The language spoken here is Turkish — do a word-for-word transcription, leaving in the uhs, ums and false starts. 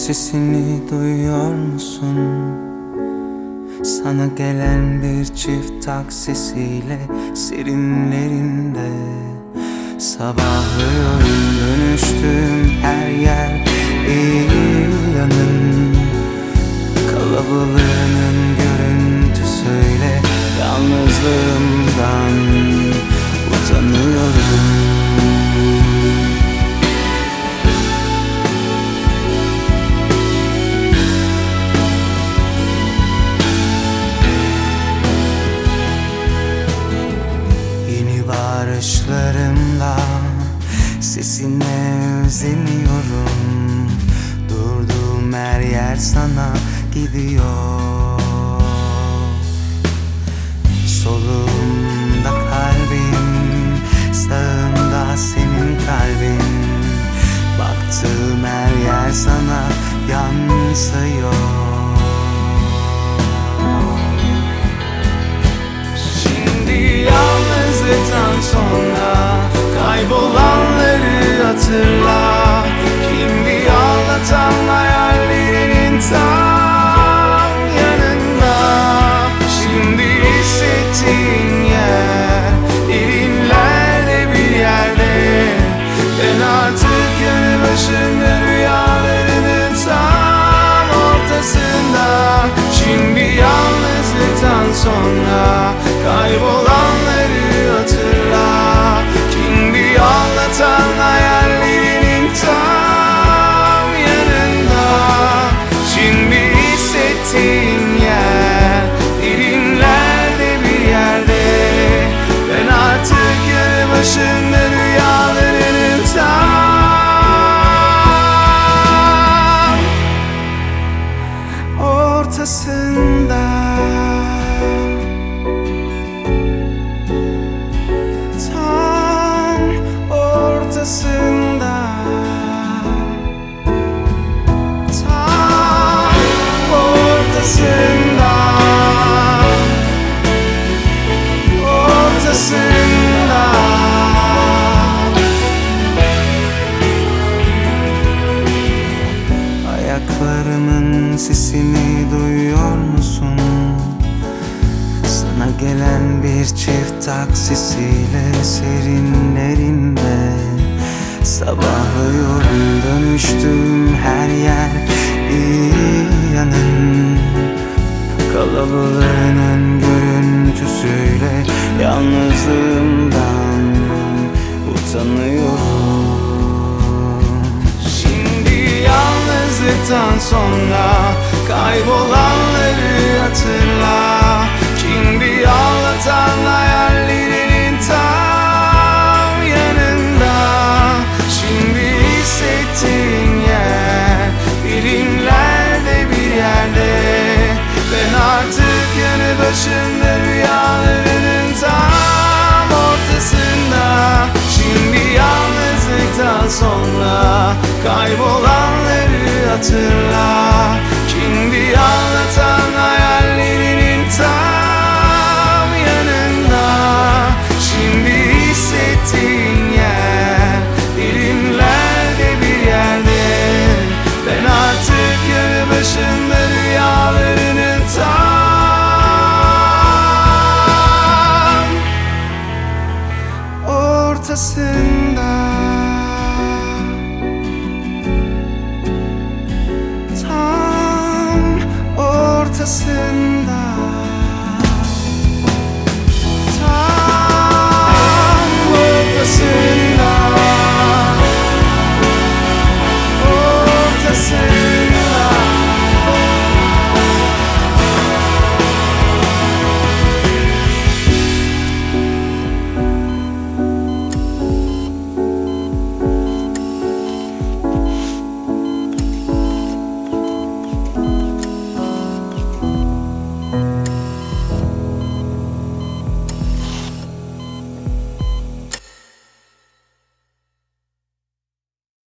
sesini duyuyor musun? Sana gelen bir çift taksisiyle serinlerinde sabahlıyorum, dönüştüm her yer iyi yanın. Kalabalığının görüntüsüyle yalnızlığımdan utanıyorum. Bağırışlarımla sesine özeniyorum. Durduğum her yer sana gidiyor. Solumda kalbim, sağımda senin kalbin. Baktığım her yer sana yansıyor. Yalnızlıktan sonra kaybolanları hatırla. Kimdi anlatan hayallerinin tam yanında. Şimdi hissettiğin yer derinlerde bir yerde. Ben artık yanı başında rüyalarının tam ortasında. Şimdi yalnızlıktan sonra kaybolanları hatırla. Kimdi anlatan hayallerinin tam yanında. Şimdi hissettiğin yer derinlerde bir yerde. Ben artık yanı başında rüyalarının tam ortasında. Ortasında, tam ortasında, ortasında. Ayaklarımın sesini duyuyor musun? Sana gelen bir çift taksisiyle serinlerinde sabahlıyorum, dönüştüm her yer iyi yanın. Kalabalığının görüntüsüyle yalnızlığımdan utanıyorum. Şimdi yalnızlıktan sonra kaybolanları hatırla. Kimdi anlatan hayallerinin tam yanında. Şimdi hissettiğin yer derinlerde bir yerde. Ben artık yanı başında rüyalarının tam ortasında. Şimdi yalnızlıktan sonra kaybolanları hatırla. Kimdi anlatan hayallerinin tam yanında. Şimdi hissettiğin yer derinlerde bir yerde. Ben artık yanı başında rüyalarının tam ortasında. Tam ortasında.